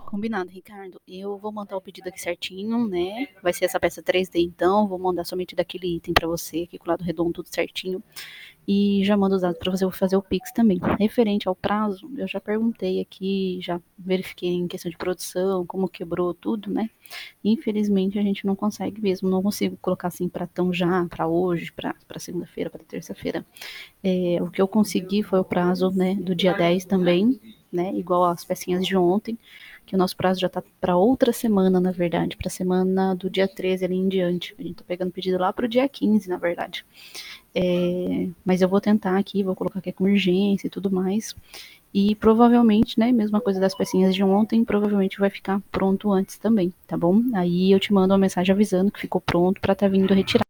Combinado, Ricardo. Eu vou montar o pedido aqui certinho, né? Vai ser essa peça 3D, então. Vou mandar somente daquele item para você, aqui com o lado redondo, tudo certinho. E já mando os dados para você fazer o Pix também. Referente ao prazo, eu já perguntei aqui, já verifiquei em questão de produção, como quebrou tudo, né? Infelizmente a gente não consegue mesmo, não consigo colocar assim para tão já, para hoje, para segunda-feira, para terça-feira. O que eu consegui foi o prazo, né, do dia 10 também, né, igual as pecinhas de ontem, que o nosso prazo já está para outra semana, na verdade, para a semana do dia 13 ali em diante. A gente está pegando pedido lá para o dia 15, na verdade. Mas eu vou tentar aqui, vou colocar aqui com urgência e tudo mais. E provavelmente, né, mesma coisa das pecinhas de ontem, provavelmente vai ficar pronto antes também, tá bom? Aí eu te mando uma mensagem avisando que ficou pronto para estar vindo retirar.